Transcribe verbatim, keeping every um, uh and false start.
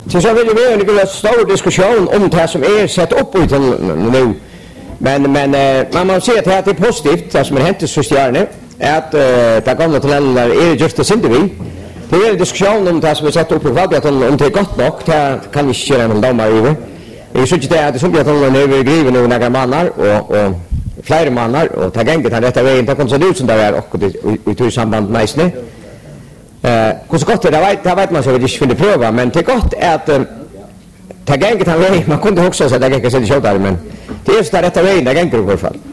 Till så vill vi ju en stor diskussion om det som är sett upp i nu. Men men uh, man måste säga att det är positivt det som är hänt i Sustjärne att uh, det gamla talentet är just det synd vi. Det är en diskussion om det som är sett upp i valget om det är gott nog det kan vi köra en domar över. Jag tycker det är det som blir att de över griven och några mannar och och flera mannar och ta gången han rätta vägen ta kom så ut som det är och det i samband med snö. Eh hur så gott det vet det vet man så vi inte finner pröva men det är gott att ta gången han vägen man kunde också så att det gick så det men det är så där rätta vägen det går i alla fall.